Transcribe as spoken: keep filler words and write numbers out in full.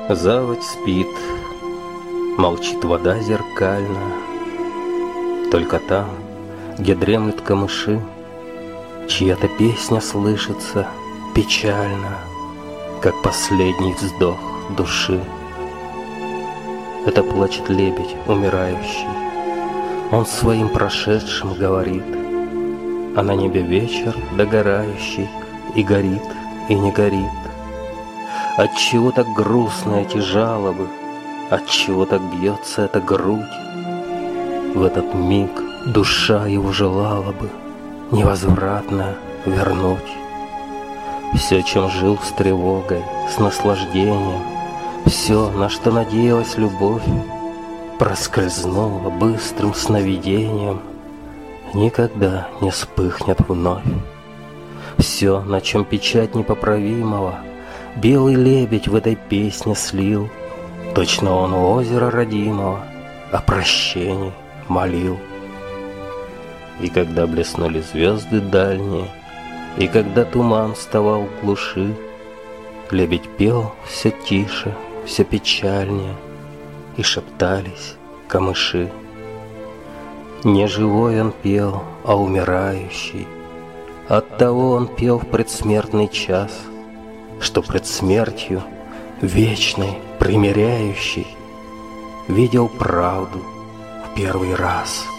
Заводь спит, молчит вода зеркально. Только там, где дремлют камыши, чья-то песня слышится печально, как последний вздох души. Это плачет лебедь умирающий. Он своим прошедшим говорит, а на небе вечер догорающий и горит, и не горит. Отчего так грустны эти жалобы? Отчего так бьется эта грудь? В этот миг душа его желала бы невозвратно вернуть. Все, чем жил с тревогой, с наслаждением, все, на что надеялась любовь, проскользнуло быстрым сновидением, никогда не вспыхнет вновь. Все, на чем печать непоправимого белый лебедь в этой песне слил, точно он у озера родимого о прощении молил. И когда блеснули звезды дальние, и когда туман вставал в глуши, лебедь пел все тише, все печальнее, и шептались камыши. Не живой он пел, а умирающий. Оттого он пел в предсмертный час, что пред смертью вечной, примиряющий, видел правду в первый раз.